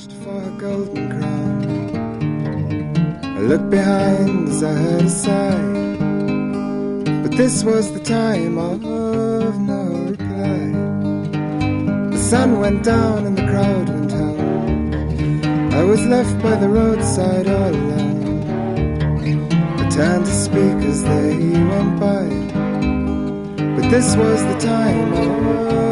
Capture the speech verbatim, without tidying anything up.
for a golden crown. I looked behind as I heard a sigh, but this was the time of no reply. The sun went down and the crowd went home. I was left by the roadside all alone. I turned to speak as they went by, but this was the time of